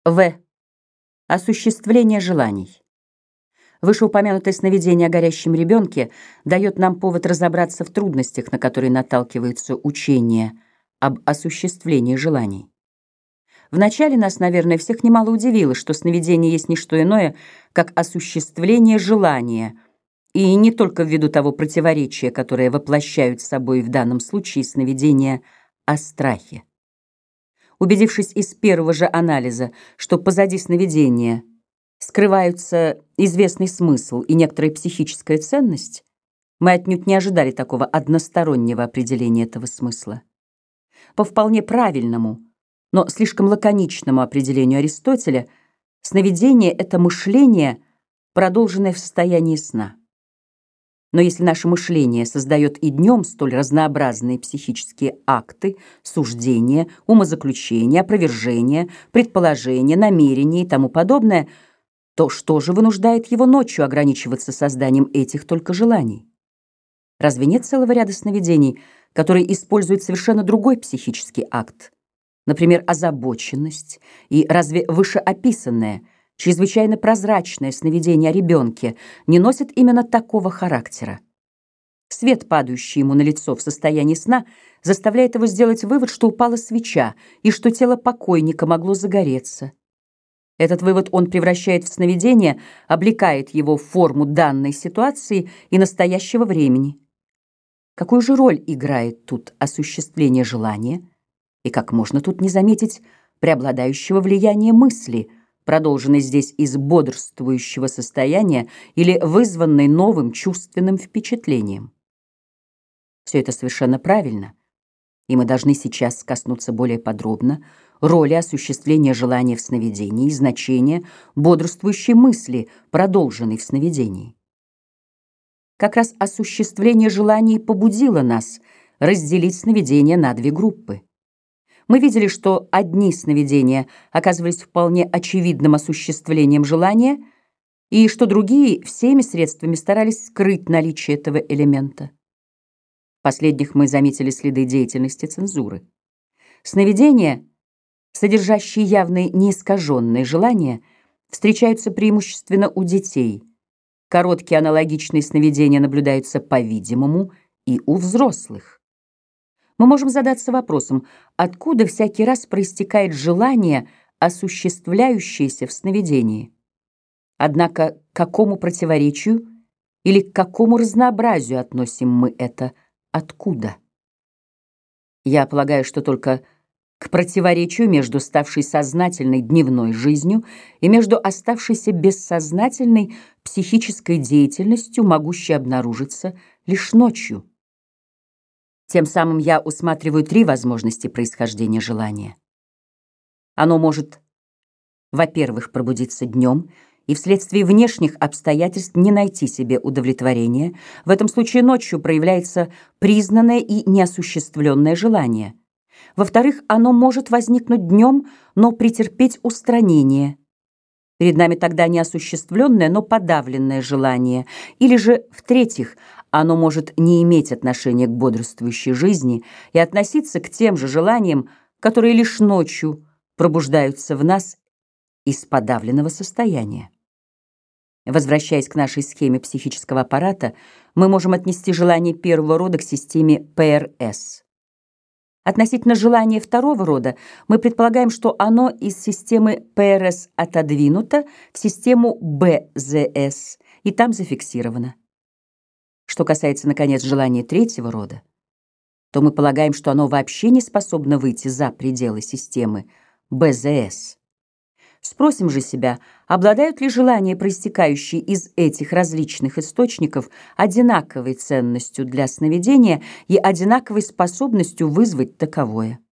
В. Осуществление желаний. Вышеупомянутое сновидение о горящем ребенке дает нам повод разобраться в трудностях, на которые наталкивается учение об осуществлении желаний. Вначале нас, наверное, всех немало удивило, что сновидение есть не что иное, как осуществление желания, и не только ввиду того противоречия, которое воплощают собой в данном случае сновидения о страхе. Убедившись из первого же анализа, что позади сновидения скрываются известный смысл и некоторая психическая ценность, мы отнюдь не ожидали такого одностороннего определения этого смысла. По вполне правильному, но слишком лаконичному определению Аристотеля, сновидение — это мышление, продолженное в состоянии сна. Но если наше мышление создает и днем столь разнообразные психические акты, суждения, умозаключения, опровержения, предположения, намерения и тому подобное, то что же вынуждает его ночью ограничиваться созданием этих только желаний? Разве нет целого ряда сновидений, которые используют совершенно другой психический акт? Например, озабоченность, и разве вышеописанное, чрезвычайно прозрачное сновидение о ребенке не носит именно такого характера? Свет, падающий ему на лицо в состоянии сна, заставляет его сделать вывод, что упала свеча и что тело покойника могло загореться. Этот вывод он превращает в сновидение, облекает его в форму данной ситуации и настоящего времени. Какую же роль играет тут осуществление желания? И как можно тут не заметить преобладающего влияния мысли, продолженной здесь из бодрствующего состояния или вызванной новым чувственным впечатлением? Все это совершенно правильно, и мы должны сейчас коснуться более подробно роли осуществления желания в сновидении и значения бодрствующей мысли, продолженной в сновидении. Как раз осуществление желаний побудило нас разделить сновидения на две группы. Мы видели, что одни сновидения оказывались вполне очевидным осуществлением желания, и что другие всеми средствами старались скрыть наличие этого элемента. В последних мы заметили следы деятельности цензуры. Сновидения, содержащие явные неискаженные желания, встречаются преимущественно у детей. Короткие аналогичные сновидения наблюдаются, по-видимому, и у взрослых. Мы можем задаться вопросом, откуда всякий раз проистекает желание, осуществляющееся в сновидении. Однако к какому противоречию или к какому разнообразию относим мы это «откуда»? Я полагаю, что только к противоречию между ставшей сознательной дневной жизнью и между оставшейся бессознательной психической деятельностью, могущей обнаружиться лишь ночью. Тем самым я усматриваю три возможности происхождения желания. Оно может, во-первых, пробудиться днем и вследствие внешних обстоятельств не найти себе удовлетворения. В этом случае ночью проявляется признанное и неосуществленное желание. Во-вторых, оно может возникнуть днем, но претерпеть устранение. Перед нами тогда неосуществленное, но подавленное желание. Или же, в-третьих, оно может не иметь отношения к бодрствующей жизни и относиться к тем же желаниям, которые лишь ночью пробуждаются в нас из подавленного состояния. Возвращаясь к нашей схеме психического аппарата, мы можем отнести желание первого рода к системе ПРС. Относительно желания второго рода мы предполагаем, что оно из системы ПРС отодвинуто в систему БЗС и там зафиксировано. Что касается, наконец, желания третьего рода, то мы полагаем, что оно вообще не способно выйти за пределы системы БЗС. Спросим же себя, обладают ли желания, проистекающие из этих различных источников, одинаковой ценностью для сновидения и одинаковой способностью вызвать таковое.